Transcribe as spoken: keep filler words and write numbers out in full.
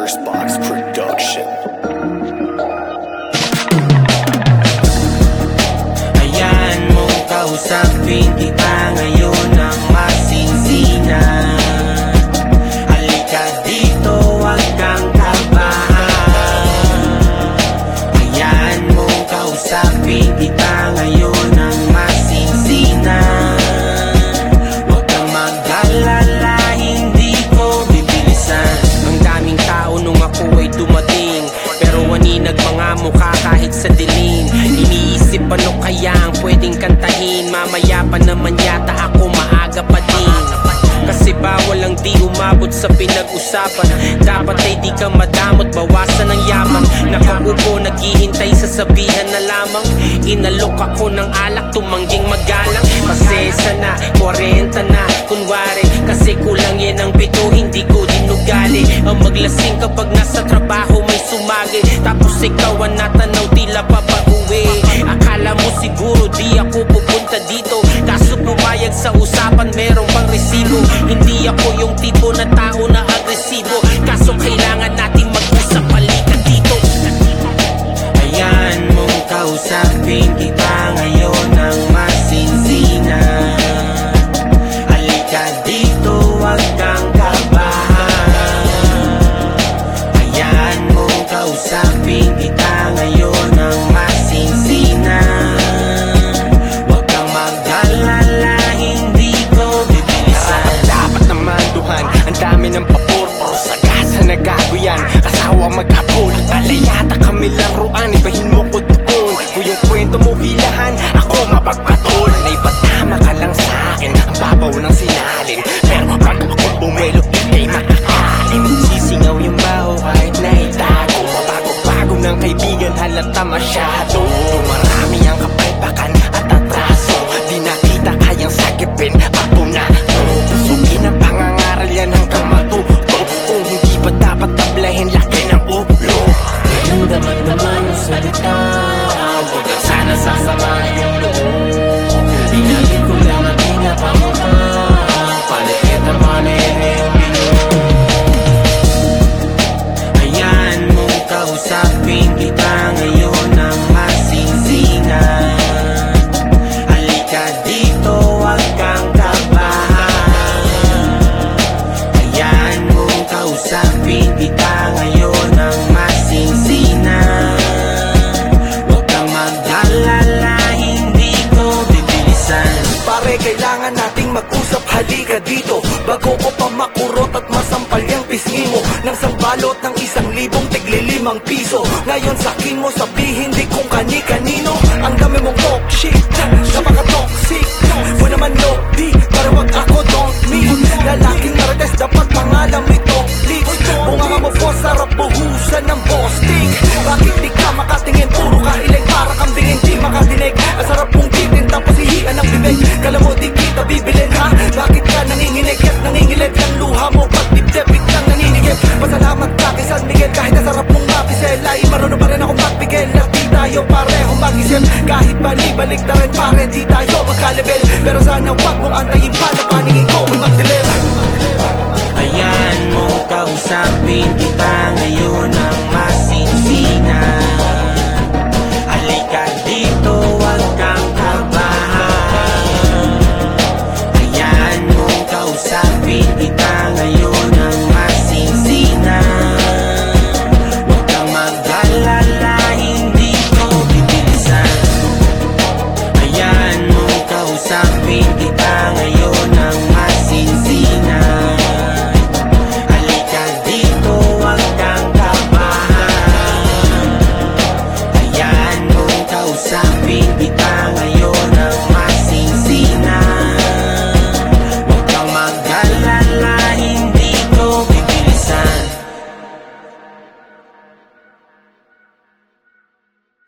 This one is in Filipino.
First Box Production. Ayan mong kausapin kita ngayon ng masinsinan. Halika dito, huwag kang kabahan. Ayan mong kausapin kita ngayon ng masinsinan. Huwag kang mag-alala, hindi ko bibilisan. Ang daming tao nung ako ay dumating, pero waninag mga mukha kahit sa dilim. Iniisip ano kaya ang pwedeng kantahin. Mamaya pa naman yata ako maaga pa din, kasi bawal ang di umabot sa pinag-usapan. Dapat ay di ka madamot, bawasan ang yaman. Nakaupo, naghihintay sa sabihan na lamang. Inalok ako ng alak, tumangging magalang. Pasensya na, kwarenta na, kunwari, kasi kulang yan ang pito, hindi ko dinugali. Ang maglasing kapag nasa trabaho may sumagi, tapos ikaw ang natanaw, tila papauwi. Akala mo siguro di ako pupunta dito, kaso pumayag sa usapan, meron pang resibo. Hindi ako yung tipo na tao na agresibo, kaso kailangan nating mag-usap, halika dito. Ayan mong kausapin kita ngayon ng masinsinan. Halika dito, huwag kang kabahan. Ayan mong kausapin kita ngayon ng masinsinan. Huwag kang mag-alala, hindi ko bibilisan. Dapat naman duhan, ang dami ng papor, puro sagasa na gago yan. Kasawa mag-apol, alayata kami laruan, ibahin mo ko doon. Kung yung kwento mo hilahan, ako mapagpatol. Naipatama ka lang sa akin, ang babaw ng sinalin. Pero pag ako bumelo, ikay makakain. Sisingaw yung baho kahit na itago. Mabago-bago ng kaibigan, halata masyado. Marami ang kapalpakan at atraso, di na kita kayang sagipin. Ako na to, pusugin ang pangangaral yan hanggang matuto. Kung hindi pa dapat tablahin, laki ng ulo. Ang daman-daman yung salita, huwag ka sana sasamahin yung loob. Pinagin ko lang ang pinapamukha, palit kita manene yung binuo. Ayan mong kausapin kita ngayon ng masinsinan. Halika dito, huwag kang kabahan. Ayan mong kausapin kita ngayon ng masinsinan. Huwag kang mag-alala, hindi ko bibilisan. Pare, kailangan nating mag-usap, halika dito, bago ko pa makurot at masampal yung pisngi mo ng sambalot ng isang libong tiglilimang piso. Ngayon sakin mo sabihin di kung kani-kanino. Ang dami mong talk shit,